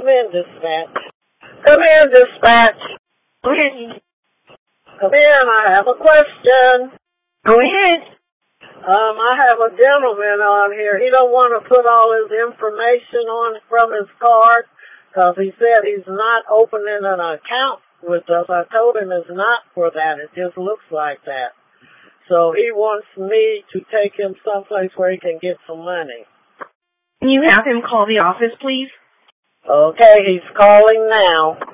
Come in, dispatch. Come in, dispatch. Go ahead. Come in, I have a question. Go ahead. I have a gentleman on here. He don't want to put all his information on from his card because he said he's not opening an account with us. I told him it's not for that. It just looks like that. So he wants me to take him someplace where he can get some money. Can you have him call the office, please? Okay, he's calling now.